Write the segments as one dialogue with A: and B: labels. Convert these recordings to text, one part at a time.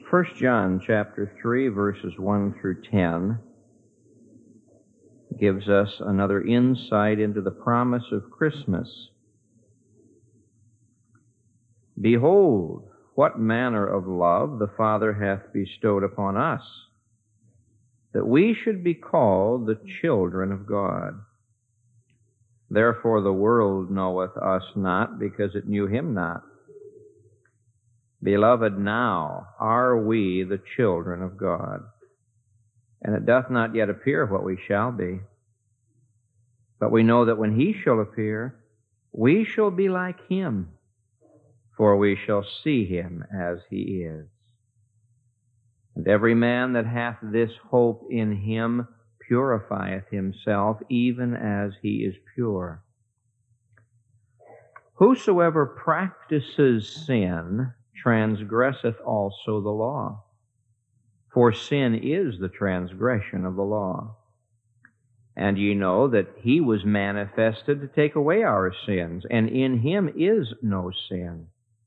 A: 1 John chapter 3, verses 1 through 10 gives us another insight into the promise of Christmas. Behold, what manner of love the Father hath bestowed upon us, that we should be called the children of God. Therefore the world knoweth us not, because it knew him not. Beloved, now are we the children of God, and it doth not yet appear what we shall be. But we know that when he shall appear, we shall be like him, for we shall see him as he is. And every man that hath this hope in him purifieth himself, even as he is pure. Whosoever practices sin transgresseth also the law, for sin is the transgression of the law. And ye know that he was manifested to take away our sins, and in him is no sin.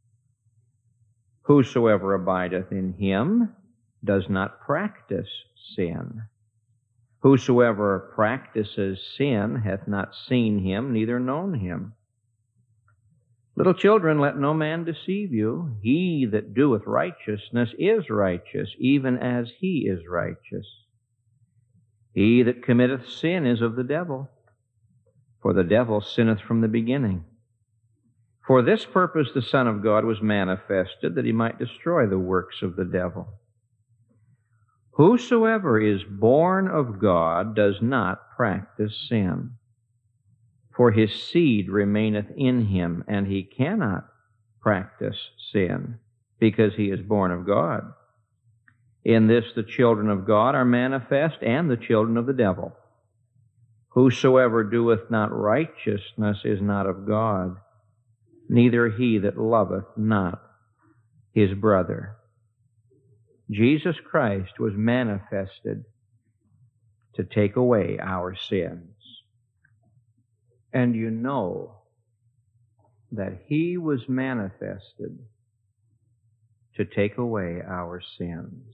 A: Whosoever abideth in him does not practice sin. Whosoever practices sin hath not seen him, neither known him. Little children, let no man deceive you. He that doeth righteousness is righteous, even as he is righteous. He that committeth sin is of the devil, for the devil sinneth from the beginning. For this purpose the Son of God was manifested, that he might destroy the works of the devil. Whosoever is born of God does not practice sin, for his seed remaineth in him, and he cannot practice sin, because he is born of God. In this the children of God are manifest, and the children of the devil. Whosoever doeth not righteousness is not of God, neither he that loveth not his brother. Jesus Christ was manifested to take away our sins. And you know that he was manifested to take away our sins.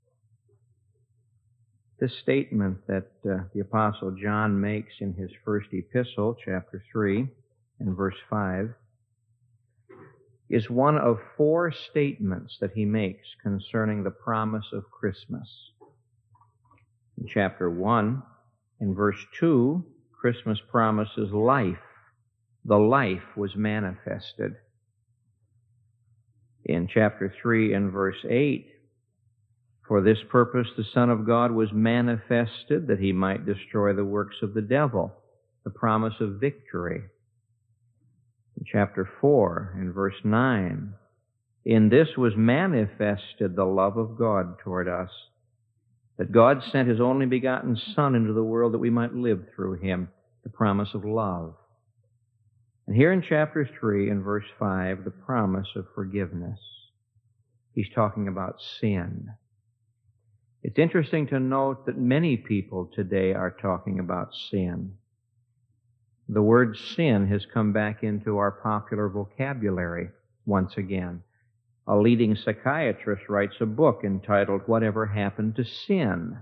A: This statement that the Apostle John makes in his first epistle, chapter 3, and verse 5, is one of 4 statements that he makes concerning the promise of Christmas. In chapter 1, in verse 2, Christmas promises life. The life was manifested. In chapter 3 and verse 8, for this purpose the Son of God was manifested, that he might destroy the works of the devil, the promise of victory. In chapter 4 and verse 9, in this was manifested the love of God toward us, that God sent his only begotten Son into the world that we might live through him, the promise of love. And here in chapter 3 and verse 5, the promise of forgiveness. He's talking about sin. It's interesting to note that many people today are talking about sin. The word sin has come back into our popular vocabulary once again. A leading psychiatrist writes a book entitled, Whatever Happened to Sin?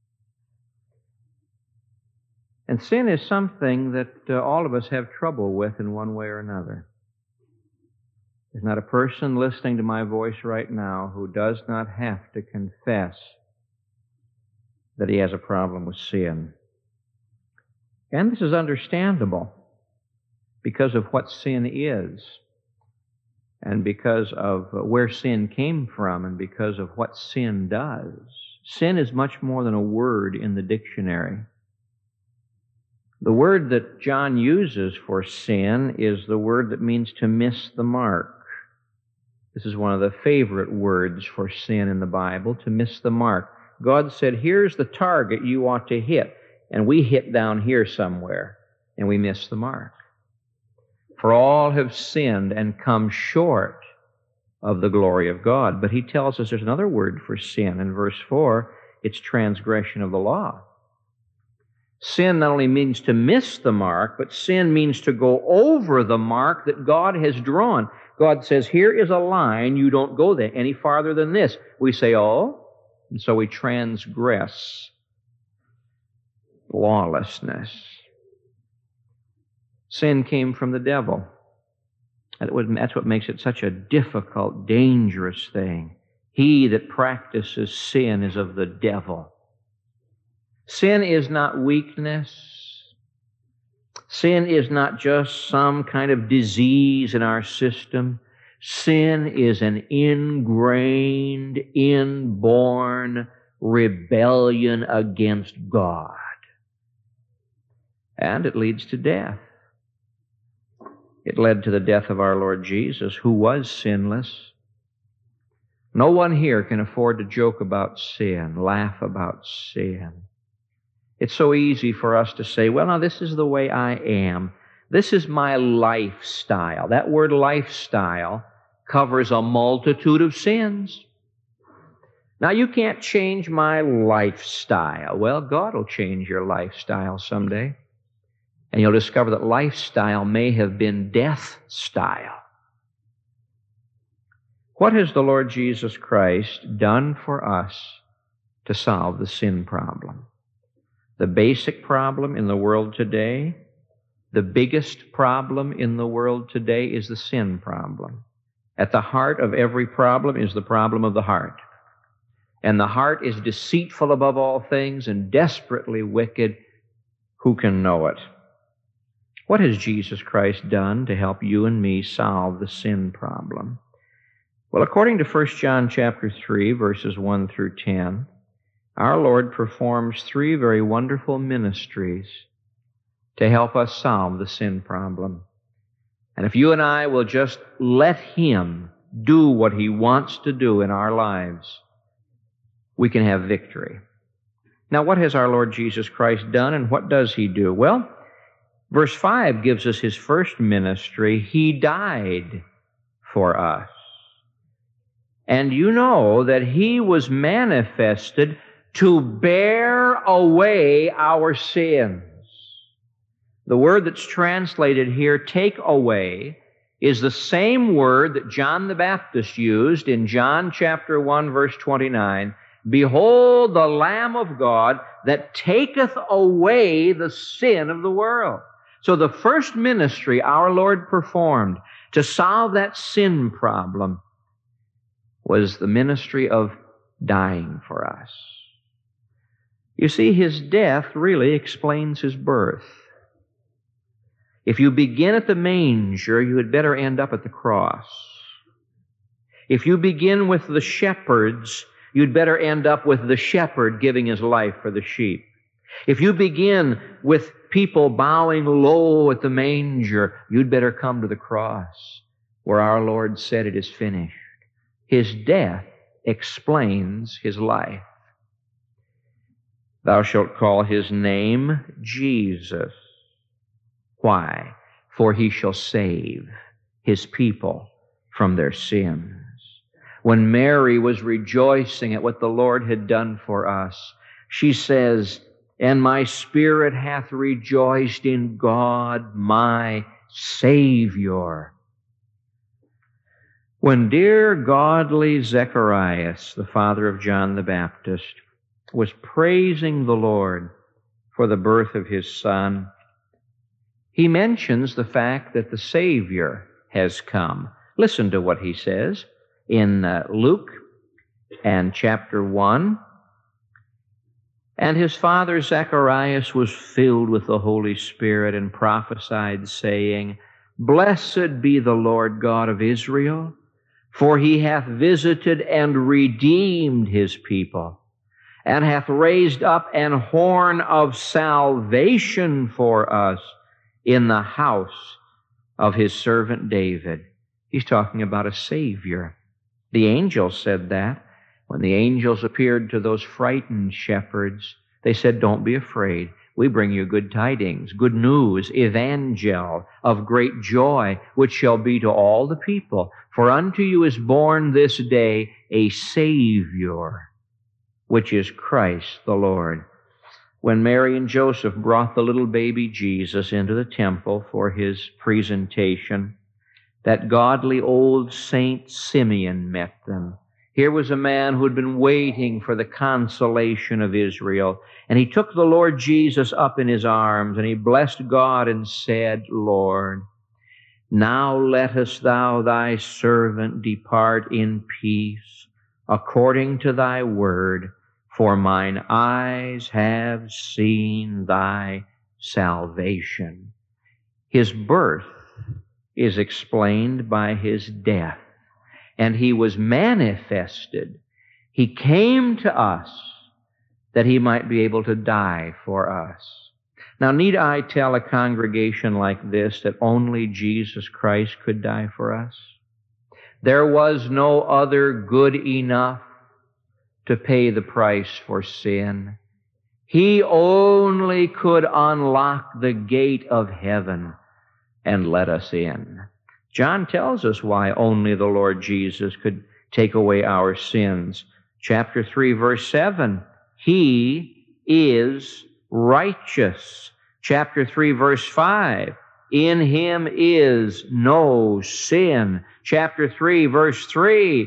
A: And sin is something that all of us have trouble with in one way or another. There's not a person listening to my voice right now who does not have to confess that he has a problem with sin. And this is understandable because of what sin is, and because of where sin came from, and because of what sin does. Sin is much more than a word in the dictionary. The word that John uses for sin is the word that means to miss the mark. This is one of the favorite words for sin in the Bible, to miss the mark. God said, here's the target you ought to hit, and we hit down here somewhere, and we miss the mark. For all have sinned and come short of the glory of God. But he tells us there's another word for sin. In verse 4, it's transgression of the law. Sin not only means to miss the mark, but sin means to go over the mark that God has drawn. God says, here is a line, you don't go there any farther than this. We say, oh, and so we transgress lawlessness. Sin came from the devil. That's what makes it such a difficult, dangerous thing. He that practices sin is of the devil. Sin is not weakness. Sin is not just some kind of disease in our system. Sin is an ingrained, inborn rebellion against God. And it leads to death. It led to the death of our Lord Jesus, who was sinless. No one here can afford to joke about sin, laugh about sin. It's so easy for us to say, well, now this is the way I am. This is my lifestyle. That word lifestyle covers a multitude of sins. Now, you can't change my lifestyle. Well, God will change your lifestyle someday. And you'll discover that lifestyle may have been death style. What has the Lord Jesus Christ done for us to solve the sin problem? The basic problem in the world today, the biggest problem in the world today is the sin problem. At the heart of every problem is the problem of the heart. And the heart is deceitful above all things and desperately wicked. Who can know it? What has Jesus Christ done to help you and me solve the sin problem? Well, according to 1 John chapter 3, verses 1 through 10, our Lord performs 3 very wonderful ministries to help us solve the sin problem. And if you and I will just let Him do what He wants to do in our lives, we can have victory. Now, what has our Lord Jesus Christ done, and what does He do? Well, verse 5 gives us His first ministry. He died for us. And you know that He was manifested to bear away our sins. The word that's translated here, take away, is the same word that John the Baptist used in John chapter 1, verse 29. Behold the Lamb of God that taketh away the sin of the world. So the first ministry our Lord performed to solve that sin problem was the ministry of dying for us. You see, His death really explains His birth. If you begin at the manger, you had better end up at the cross. If you begin with the shepherds, you'd better end up with the shepherd giving his life for the sheep. If you begin with people bowing low at the manger, you'd better come to the cross, where our Lord said, it is finished. His death explains His life. Thou shalt call His name Jesus. Why? For He shall save His people from their sins. When Mary was rejoicing at what the Lord had done for us, she says, and my spirit hath rejoiced in God my Savior. When dear godly Zacharias, the father of John the Baptist, was praising the Lord for the birth of his son, he mentions the fact that the Savior has come. Listen to what he says in Luke and chapter 1. And his father Zacharias was filled with the Holy Spirit and prophesied, saying, Blessed be the Lord God of Israel, for He hath visited and redeemed His people, and hath raised up an horn of salvation for us in the house of His servant David. He's talking about a Savior. The angels said that. When the angels appeared to those frightened shepherds, they said, Don't be afraid. We bring you good tidings, good news, evangel of great joy, which shall be to all the people. For unto you is born this day a Savior, which is Christ the Lord. When Mary and Joseph brought the little baby Jesus into the temple for His presentation, That godly old Saint Simeon met them. Here was a man who had been waiting for the consolation of Israel. And he took the Lord Jesus up in his arms, and he blessed God and said, Lord, now lettest thou thy servant depart in peace, according to thy word, for mine eyes have seen thy salvation. His birth is explained by his death, and he was manifested. He came to us that he might be able to die for us. Now, need I tell a congregation like this that only Jesus Christ could die for us? There was no other good enough to pay the price for sin. He only could unlock the gate of heaven and let us in. John tells us why only the Lord Jesus could take away our sins. Chapter 3, verse 7, He is righteous. Chapter 3, verse 5, in Him is no sin. Chapter 3, verse 3,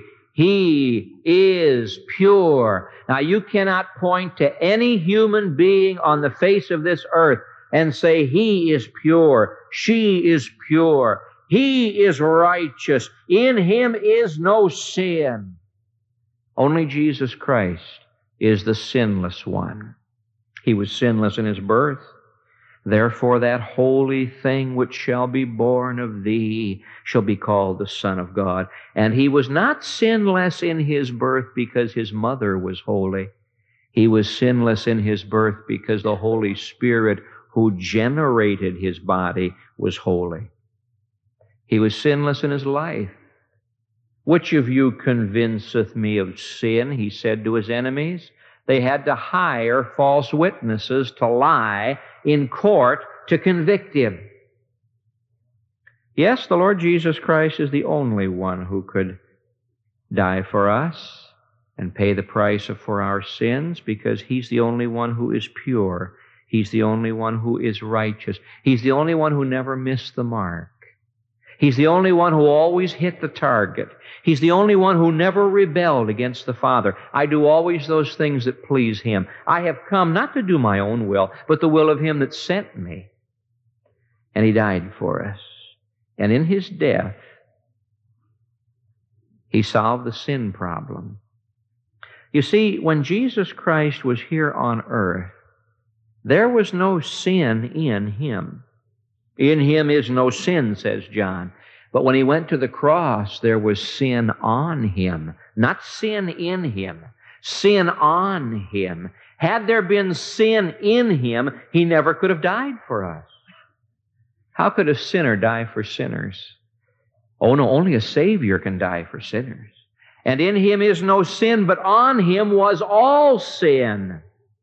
A: He is pure. Now, you cannot point to any human being on the face of this earth and say, He is pure, she is pure, He is righteous, in Him is no sin. Only Jesus Christ is the sinless one. He was sinless in His birth. Therefore that holy thing which shall be born of thee shall be called the Son of God. And He was not sinless in His birth because His mother was holy. He was sinless in His birth because the Holy Spirit who generated His body was holy. He was sinless in His life. Which of you convinceth me of sin? He said to His enemies. They had to hire false witnesses to lie in court to convict Him. Yes, the Lord Jesus Christ is the only one who could die for us and pay the price for our sins, because He's the only one who is pure. He's the only one who is righteous. He's the only one who never missed the mark. He's the only one who always hit the target. He's the only one who never rebelled against the Father. I do always those things that please Him. I have come not to do my own will, but the will of Him that sent me. And He died for us. And in His death, He solved the sin problem. You see, when Jesus Christ was here on earth, there was no sin in Him. In Him is no sin, says John. But when He went to the cross, there was sin on Him. Not sin in Him. Sin on Him. Had there been sin in Him, He never could have died for us. How could a sinner die for sinners? Oh no, only a Savior can die for sinners. And in Him is no sin, but on Him was all sin.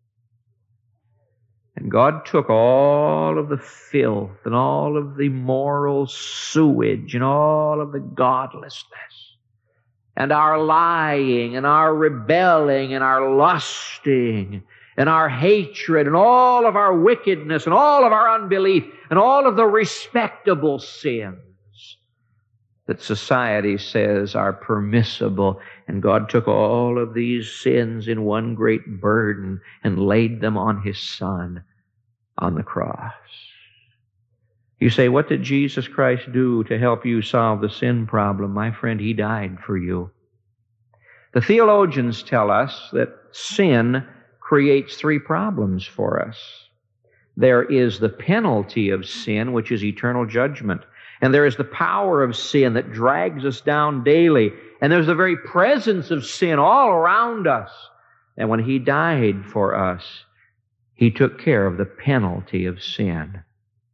A: And God took all of the filth and all of the moral sewage and all of the godlessness and our lying and our rebelling and our lusting and our hatred and all of our wickedness and all of our unbelief and all of the respectable sins that society says are permissible. And God took all of these sins in one great burden and laid them on His Son on the cross. You say, what did Jesus Christ do to help you solve the sin problem? My friend, He died for you. The theologians tell us that sin creates three problems for us. There is the penalty of sin, which is eternal judgment. And there is the power of sin that drags us down daily. And there's the very presence of sin all around us. And when He died for us, He took care of the penalty of sin.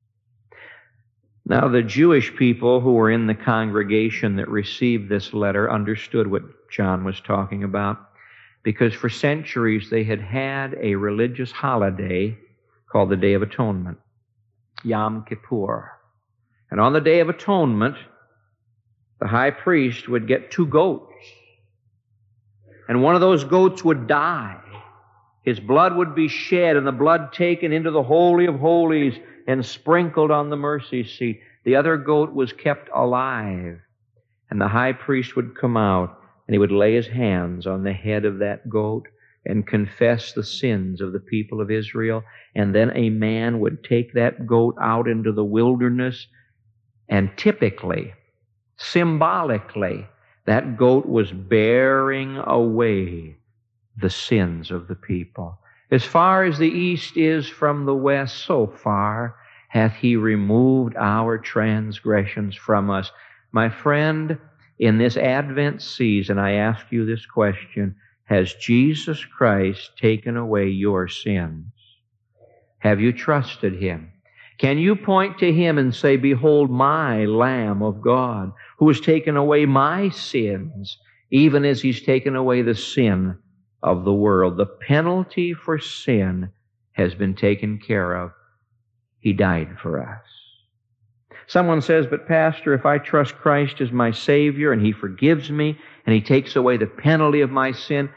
A: Now, the Jewish people who were in the congregation that received this letter understood what John was talking about, because for centuries they had had a religious holiday called the Day of Atonement, Yom Kippur. And on the Day of Atonement, the high priest would get 2 goats. And one of those goats would die. His blood would be shed and the blood taken into the Holy of Holies and sprinkled on the mercy seat. The other goat was kept alive. And the high priest would come out, and he would lay his hands on the head of that goat and confess the sins of the people of Israel. And then a man would take that goat out into the wilderness, and typically, symbolically, that goat was bearing away the sins of the people. As far as the east is from the west, so far hath He removed our transgressions from us. My friend, in this Advent season, I ask you this question: has Jesus Christ taken away your sins? Have you trusted Him? Can you point to Him and say, "Behold my Lamb of God, who has taken away my sins, even as He's taken away the sin of the world"? The penalty for sin has been taken care of. He died for us. Someone says, "But Pastor, if I trust Christ as my Savior and He forgives me and He takes away the penalty of my sin,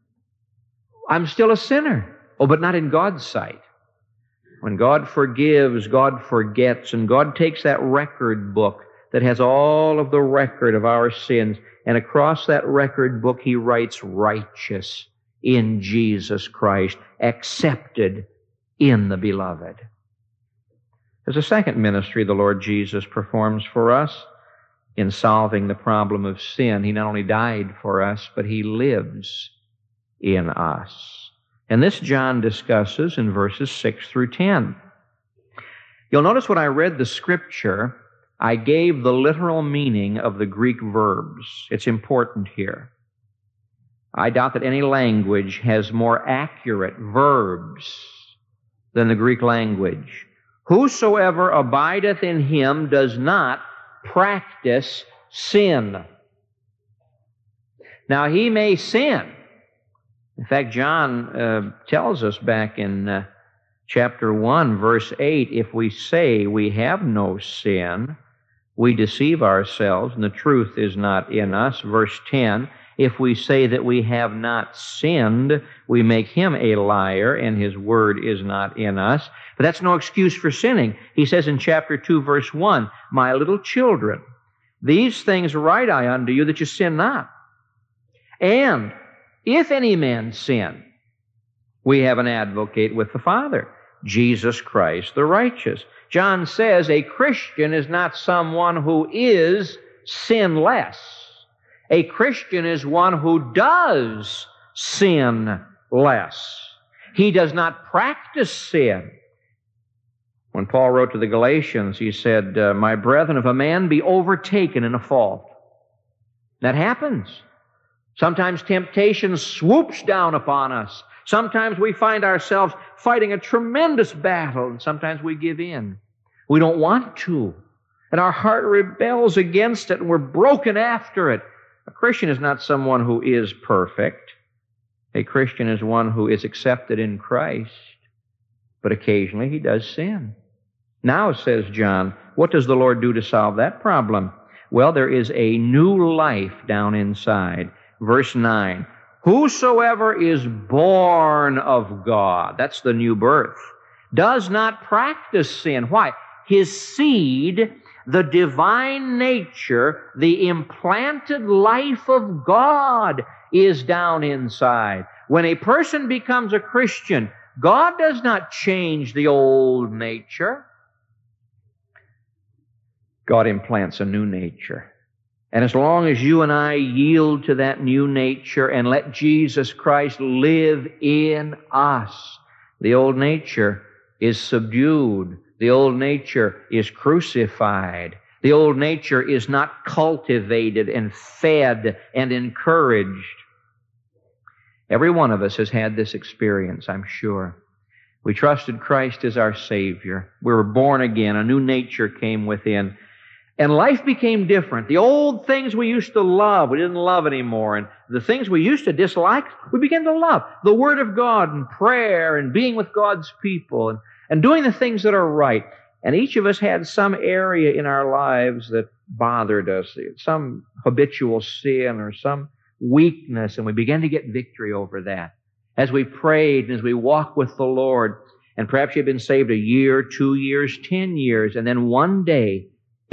A: I'm still a sinner." Oh, but not in God's sight. When God forgives, God forgets, and God takes that record book that has all of the record of our sins, and across that record book He writes righteous in Jesus Christ, accepted in the Beloved. There's a second ministry the Lord Jesus performs for us in solving the problem of sin. He not only died for us, but He lives in us. And this John discusses in verses 6 through 10. You'll notice when I read the Scripture, I gave the literal meaning of the Greek verbs. It's important here. I doubt that any language has more accurate verbs than the Greek language. Whosoever abideth in Him does not practice sin. Now, he may sin. In fact, John tells us back in chapter 1, verse 8, if we say we have no sin, we deceive ourselves, and the truth is not in us. Verse 10, if we say that we have not sinned, we make Him a liar, and His word is not in us. But that's no excuse for sinning. He says in chapter 2, verse 1, "My little children, these things write I unto you, that you sin not. And if any man sin, we have an advocate with the Father, Jesus Christ the righteous." John says a Christian is not someone who is sinless. A Christian is one who does sin less. He does not practice sin. When Paul wrote to the Galatians, he said, "My brethren, if a man be overtaken in a fault," that happens. Sometimes temptation swoops down upon us. Sometimes we find ourselves fighting a tremendous battle, and sometimes we give in. We don't want to, and our heart rebels against it, and we're broken after it. A Christian is not someone who is perfect. A Christian is one who is accepted in Christ, but occasionally he does sin. Now, says John, what does the Lord do to solve that problem? Well, there is a new life down inside. Verse 9, "Whosoever is born of God," that's the new birth, "does not practice sin." Why? His seed, the divine nature, the implanted life of God is down inside. When a person becomes a Christian, God does not change the old nature. God implants a new nature. And as long as you and I yield to that new nature and let Jesus Christ live in us, the old nature is subdued. The old nature is crucified. The old nature is not cultivated and fed and encouraged. Every one of us has had this experience, I'm sure. We trusted Christ as our Savior. We were born again. A new nature came within. And life became different. The old things we used to love, we didn't love anymore. And the things we used to dislike, we began to love. The Word of God and prayer and being with God's people and doing the things that are right. And each of us had some area in our lives that bothered us, some habitual sin or some weakness, and we began to get victory over that. As we prayed and as we walked with the Lord, and perhaps you've been saved a year, 2 years, 10 years, and then one day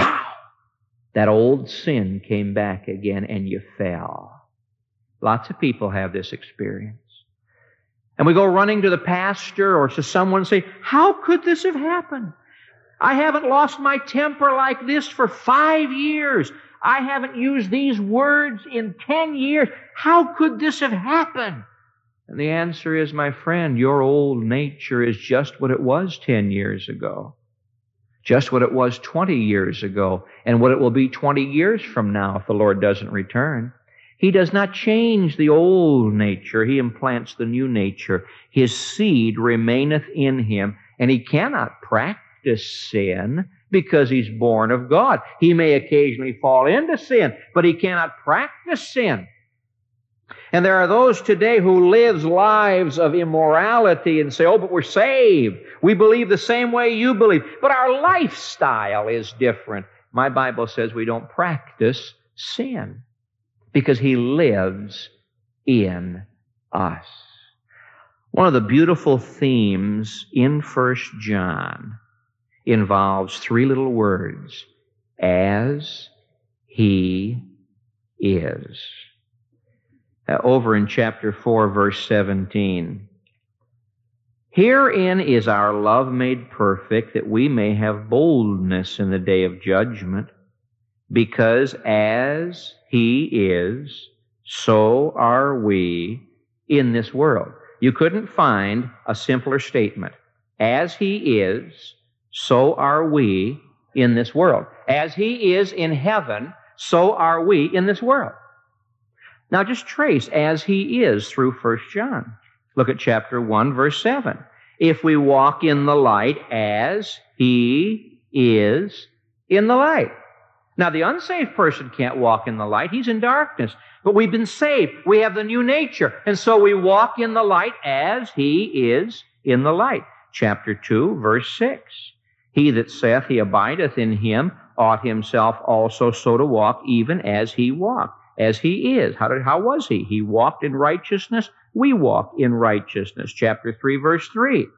A: that old sin came back again and you fell. Lots of people have this experience. And we go running to the pastor or to someone and say, how could this have happened? I haven't lost my temper like this for 5 years. I haven't used these words in 10 years. How could this have happened? And the answer is, my friend, your old nature is just what it was 10 years ago. Just what it was 20 years ago, and what it will be 20 years from now if the Lord doesn't return. He does not change the old nature. He implants the new nature. His seed remaineth in him, and he cannot practice sin because he's born of God. He may occasionally fall into sin, but he cannot practice sin. And there are those today who live lives of immorality and say, oh, but we're saved. We believe the same way you believe. But our lifestyle is different. My Bible says we don't practice sin because he lives in us. One of the beautiful themes in 1 John involves 3 little words: as he is. Over in chapter 4, verse 17. Herein is our love made perfect, that we may have boldness in the day of judgment, because as he is, so are we in this world. You couldn't find a simpler statement. As he is, so are we in this world. As he is in heaven, so are we in this world. Now just trace as he is through 1 John. Look at chapter 1, verse 7. If we walk in the light as he is in the light. Now the unsaved person can't walk in the light. He's in darkness. But we've been saved. We have the new nature. And so we walk in the light as he is in the light. Chapter 2, verse 6. He that saith he abideth in him ought himself also so to walk, even as he walked. As he is. How was he? He walked in righteousness. We walk in righteousness. Chapter 3, verse 3.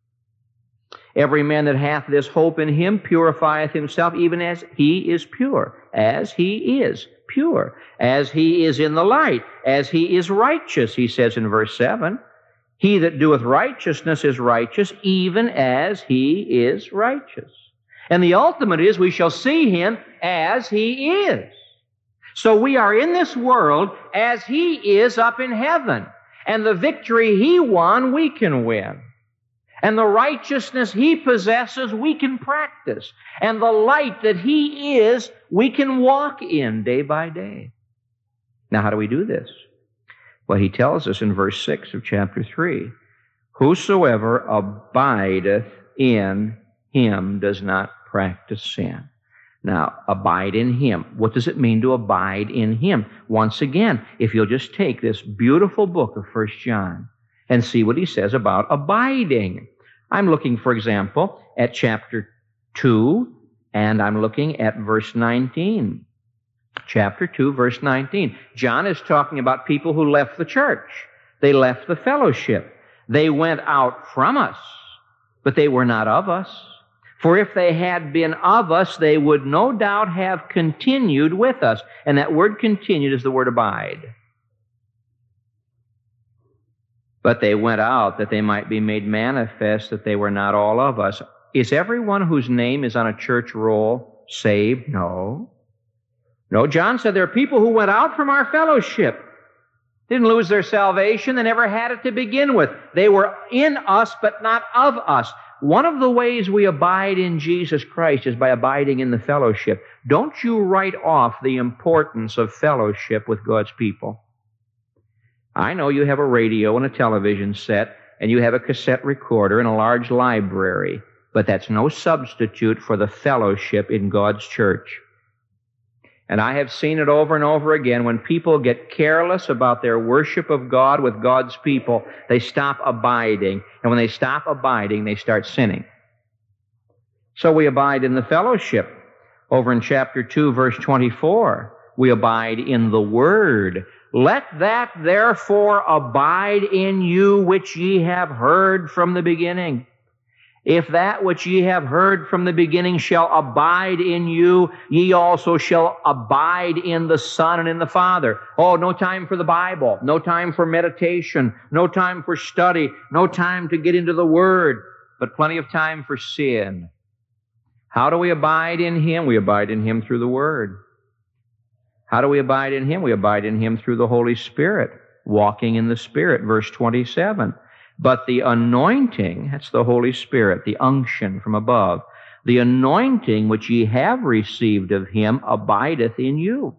A: Every man that hath this hope in him purifieth himself, even as he is pure. As he is pure. As he is in the light. As he is righteous, he says in verse 7. He that doeth righteousness is righteous, even as he is righteous. And the ultimate is we shall see him as he is. So we are in this world as he is up in heaven. And the victory he won, we can win. And the righteousness he possesses, we can practice. And the light that he is, we can walk in day by day. Now, how do we do this? Well, he tells us in verse 6 of chapter 3, whosoever abideth in him does not practice sin. Now, abide in him. What does it mean to abide in him? Once again, if you'll just take this beautiful book of 1 John and see what he says about abiding. I'm looking, for example, at chapter 2, and I'm looking at verse 19. Chapter 2, verse 19. John is talking about people who left the church. They left the fellowship. They went out from us, but they were not of us. For if they had been of us, they would no doubt have continued with us. And that word continued is the word abide. But they went out that they might be made manifest that they were not all of us. Is everyone whose name is on a church roll saved? No. No, John said there are people who went out from our fellowship. They didn't lose their salvation. They never had it to begin with. They were in us, but not of us. One of the ways we abide in Jesus Christ is by abiding in the fellowship. Don't you write off the importance of fellowship with God's people. I know you have a radio and a television set, and you have a cassette recorder and a large library, but that's no substitute for the fellowship in God's church. And I have seen it over and over again. When people get careless about their worship of God with God's people, they stop abiding. And when they stop abiding, they start sinning. So we abide in the fellowship. Over in chapter 2, verse 24, we abide in the Word. Let that therefore abide in you which ye have heard from the beginning. If that which ye have heard from the beginning shall abide in you, ye also shall abide in the Son and in the Father. Oh, no time for the Bible, no time for meditation, no time for study, no time to get into the Word, but plenty of time for sin. How do we abide in Him? We abide in Him through the Word. How do we abide in Him? We abide in Him through the Holy Spirit, walking in the Spirit, verse 27. But the anointing, that's the Holy Spirit, the unction from above, the anointing which ye have received of Him abideth in you.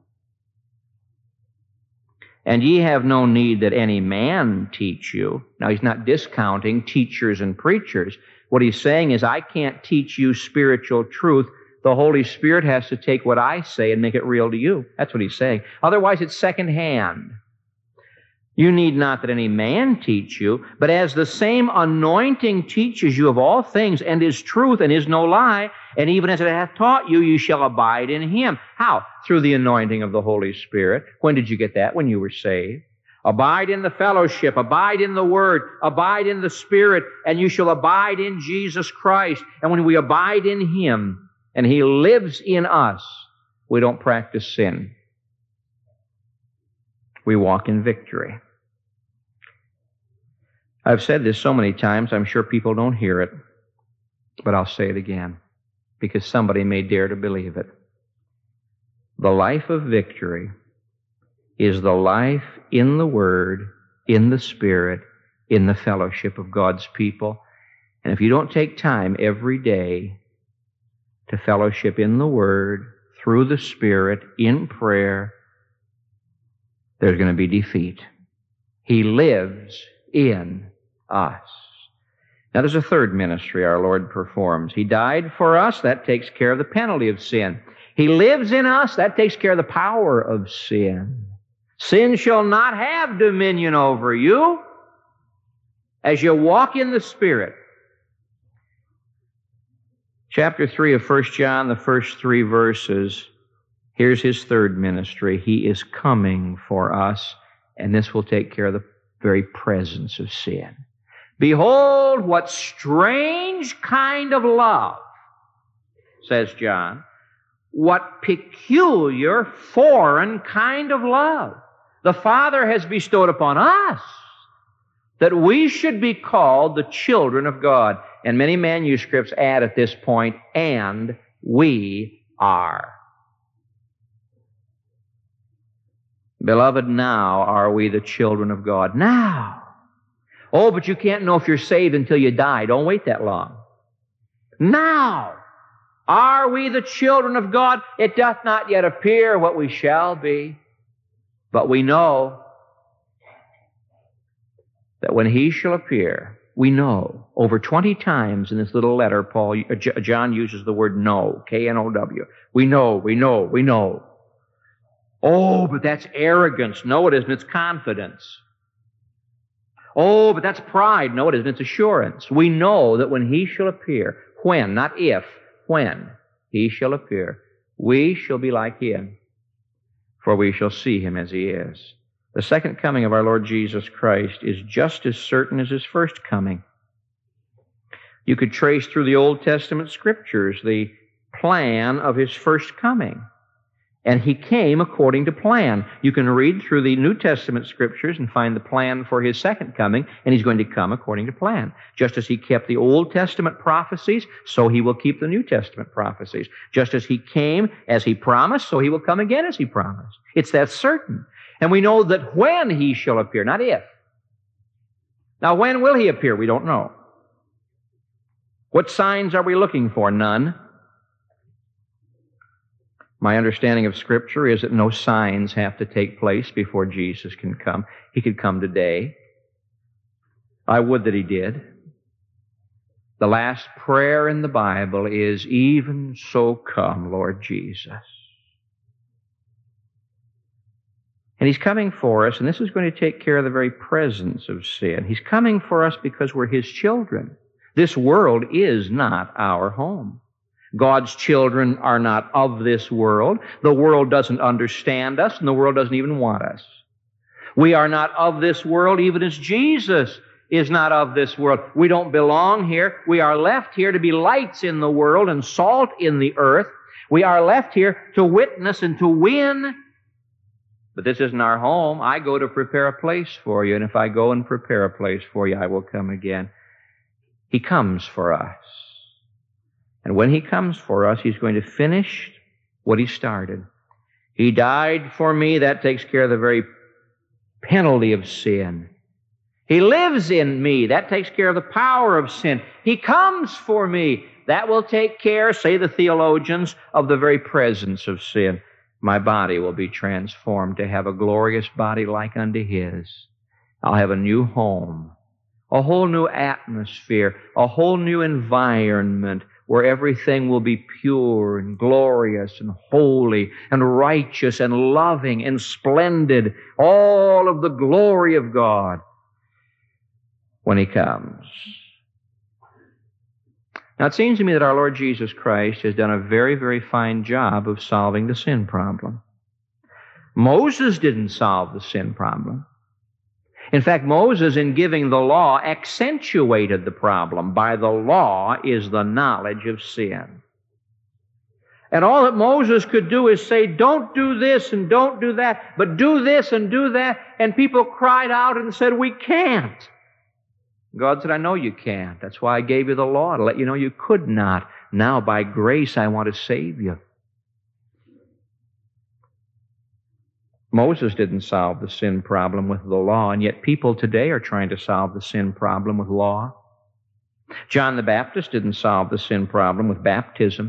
A: And ye have no need that any man teach you. Now, he's not discounting teachers and preachers. What he's saying is, I can't teach you spiritual truth. The Holy Spirit has to take what I say and make it real to you. That's what he's saying. Otherwise, it's secondhand. You need not that any man teach you, but as the same anointing teaches you of all things, and is truth, and is no lie, and even as it hath taught you, you shall abide in Him. How? Through the anointing of the Holy Spirit. When did you get that? When you were saved. Abide in the fellowship, abide in the Word, abide in the Spirit, and you shall abide in Jesus Christ. And when we abide in Him, and He lives in us, we don't practice sin. We walk in victory. I've said this so many times, I'm sure people don't hear it, but I'll say it again, because somebody may dare to believe it. The life of victory is the life in the Word, in the Spirit, in the fellowship of God's people. And if you don't take time every day to fellowship in the Word, through the Spirit, in prayer, there's going to be defeat. He lives in us. Now, there's a third ministry our Lord performs. He died for us. That takes care of the penalty of sin. He lives in us. That takes care of the power of sin. Sin shall not have dominion over you as you walk in the Spirit. Chapter 3 of 1 John, the first 3 verses, here's His third ministry. He is coming for us, and this will take care of the very presence of sin. Behold, what strange kind of love, says John, what peculiar, foreign kind of love the Father has bestowed upon us, that we should be called the children of God. And many manuscripts add at this point, and we are. Beloved, now are we the children of God. Now. Oh, but you can't know if you're saved until you die. Don't wait that long. Now are we the children of God. It doth not yet appear what we shall be, but we know that when He shall appear, we know. Over 20 times in this little letter, John uses the word know, K-N-O-W. We know, we know, we know. Oh, but that's arrogance. No, it isn't. It's confidence. Oh, but that's pride. No, it isn't. It's assurance. We know that when He shall appear, when, not if, when He shall appear, we shall be like Him, for we shall see Him as He is. The second coming of our Lord Jesus Christ is just as certain as His first coming. You could trace through the Old Testament Scriptures the plan of His first coming. And He came according to plan. You can read through the New Testament Scriptures and find the plan for His second coming, and He's going to come according to plan. Just as He kept the Old Testament prophecies, so He will keep the New Testament prophecies. Just as He came as He promised, so He will come again as He promised. It's that certain. And we know that when He shall appear, not if. Now, when will He appear? We don't know. What signs are we looking for? None. My understanding of Scripture is that no signs have to take place before Jesus can come. He could come today. I would that He did. The last prayer in the Bible is, even so come, Lord Jesus. And He's coming for us, and this is going to take care of the very presence of sin. He's coming for us because we're His children. This world is not our home. God's children are not of this world. The world doesn't understand us, and the world doesn't even want us. We are not of this world, even as Jesus is not of this world. We don't belong here. We are left here to be lights in the world and salt in the earth. We are left here to witness and to win. But this isn't our home. I go to prepare a place for you, and if I go and prepare a place for you, I will come again. He comes for us. And when He comes for us, He's going to finish what He started. He died for me. That takes care of the very penalty of sin. He lives in me. That takes care of the power of sin. He comes for me. That will take care, say the theologians, of the very presence of sin. My body will be transformed to have a glorious body like unto His. I'll have a new home, a whole new atmosphere, a whole new environment where everything will be pure and glorious and holy and righteous and loving and splendid. All of the glory of God when He comes. Now, it seems to me that our Lord Jesus Christ has done a very, very fine job of solving the sin problem. Moses didn't solve the sin problem. In fact, Moses, in giving the law, accentuated the problem. By the law is the knowledge of sin. And all that Moses could do is say, don't do this and don't do that, but do this and do that. And people cried out and said, we can't. God said, I know you can't. That's why I gave you the law, to let you know you could not. Now, by grace, I want to save you. Moses didn't solve the sin problem with the law, and yet people today are trying to solve the sin problem with law. John the Baptist didn't solve the sin problem with baptism.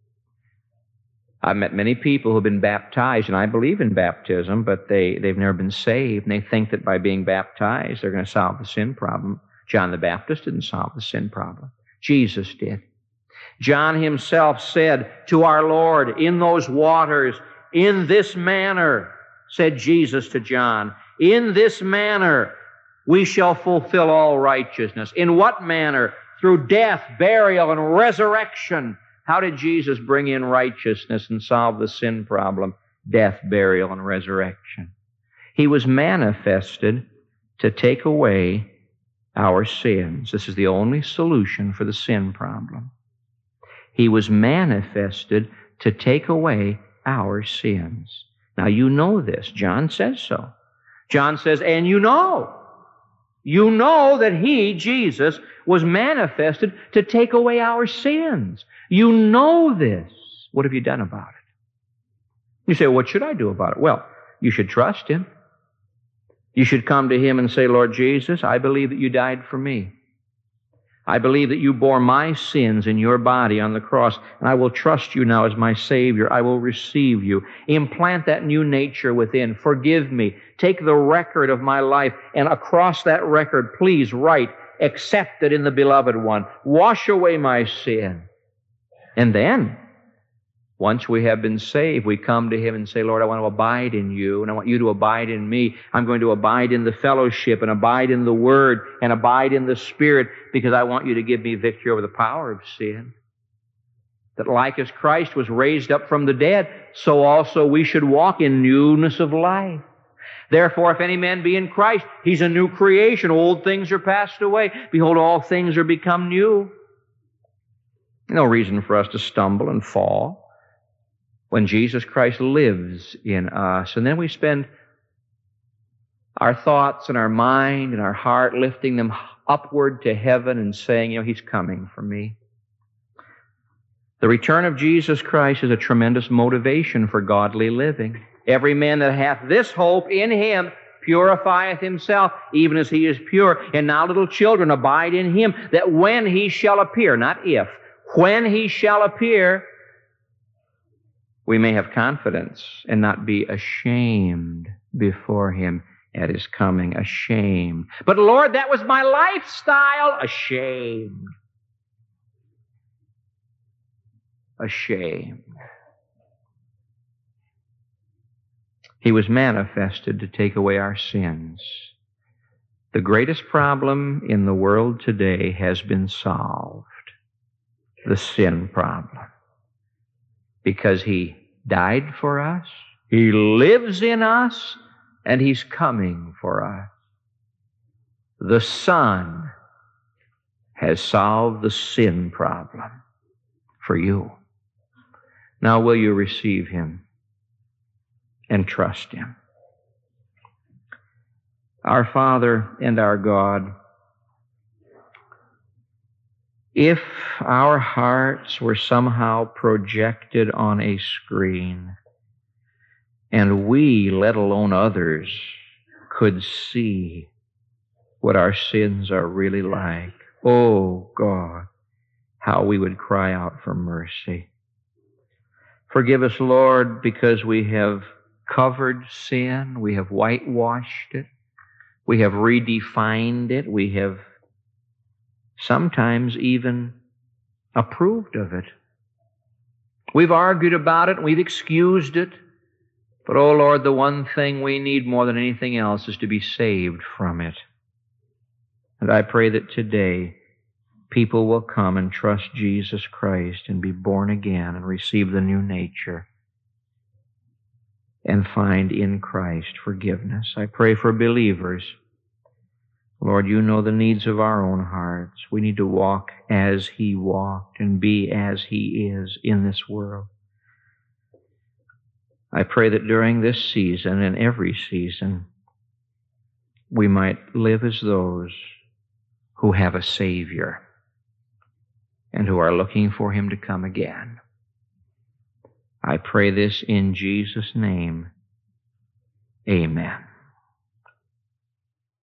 A: I've met many people who have been baptized, and I believe in baptism, but they've never been saved, and they think that by being baptized, they're going to solve the sin problem. John the Baptist didn't solve the sin problem. Jesus did. John himself said to our Lord, in those waters, in this manner, said Jesus to John, in this manner we shall fulfill all righteousness. In what manner? Through death, burial, and resurrection. How did Jesus bring in righteousness and solve the sin problem? Death, burial, and resurrection. He was manifested to take away our sins. This is the only solution for the sin problem. He was manifested to take away our sins. Now, you know this. John says so. John says, and you know that He, Jesus, was manifested to take away our sins. You know this. What have you done about it? You say, what should I do about it? Well, you should trust Him. You should come to Him and say, Lord Jesus, I believe that you died for me. I believe that you bore my sins in your body on the cross, and I will trust you now as my Savior. I will receive you. Implant that new nature within. Forgive me. Take the record of my life, and across that record, please write, accepted in the Beloved One. Wash away my sin. And then, once we have been saved, we come to Him and say, Lord, I want to abide in you, and I want you to abide in me. I'm going to abide in the fellowship, and abide in the Word, and abide in the Spirit, because I want you to give me victory over the power of sin. That like as Christ was raised up from the dead, so also we should walk in newness of life. Therefore, if any man be in Christ, he's a new creation. Old things are passed away. Behold, all things are become new. No reason for us to stumble and fall when Jesus Christ lives in us. And then we spend our thoughts and our mind and our heart lifting them upward to heaven and saying, He's coming for me. The return of Jesus Christ is a tremendous motivation for godly living. Every man that hath this hope in Him purifieth himself, even as He is pure. And now, little children, abide in Him, that when He shall appear, not if, when He shall appear, we may have confidence and not be ashamed before Him at His coming. Ashamed. But Lord, that was my lifestyle. Ashamed. Ashamed. He was manifested to take away our sins. The greatest problem in the world today has been solved. The sin problem. Because He died for us, He lives in us, and He's coming for us. The Son has solved the sin problem for you. Now will you receive Him and trust Him? Our Father and our God, if our hearts were somehow projected on a screen and we, let alone others, could see what our sins are really like, oh God, how we would cry out for mercy. Forgive us, Lord, because we have covered sin, we have whitewashed it, we have redefined it, we have sometimes even approved of it. We've argued about it, we've excused it, but oh Lord, the one thing we need more than anything else is to be saved from it. And I pray that today people will come and trust Jesus Christ and be born again and receive the new nature and find in Christ forgiveness. I pray for believers. Lord, you know the needs of our own hearts. We need to walk as He walked and be as He is in this world. I pray that during this season and every season, we might live as those who have a Savior and who are looking for Him to come again. I pray this in Jesus' name. Amen.